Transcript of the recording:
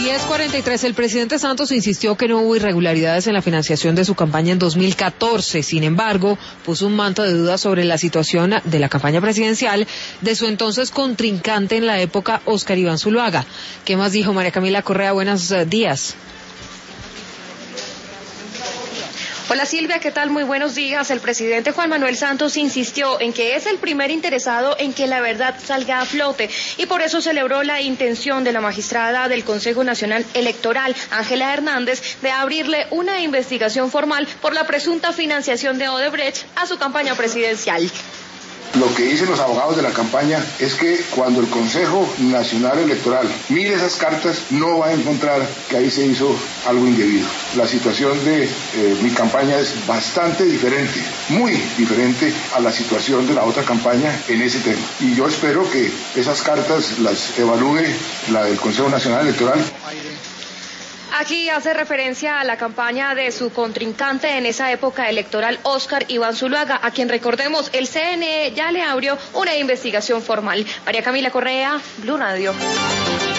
10:43. El presidente Santos insistió que no hubo irregularidades en la financiación de su campaña en 2014. Sin embargo, puso un manto de dudas sobre la situación de la campaña presidencial de su entonces contrincante en la época, Óscar Iván Zuluaga. ¿Qué más dijo María Camila Correa? Buenos días. Hola Silvia, ¿qué tal? Muy buenos días. El presidente Juan Manuel Santos insistió en que es el primer interesado en que la verdad salga a flote y por eso celebró la intención de la magistrada del Consejo Nacional Electoral, Ángela Hernández, de abrirle una investigación formal por la presunta financiación de Odebrecht a su campaña presidencial. Lo que dicen los abogados de la campaña es que cuando el Consejo Nacional Electoral mire esas cartas, no va a encontrar que ahí se hizo algo indebido. La situación de mi campaña es bastante diferente, muy diferente a la situación de la otra campaña en ese tema. Y yo espero que esas cartas las evalúe la del Consejo Nacional Electoral. Aquí hace referencia a la campaña de su contrincante en esa época electoral, Óscar Iván Zuluaga, a quien, recordemos, el CNE ya le abrió una investigación formal. María Camila Correa, Blue Radio.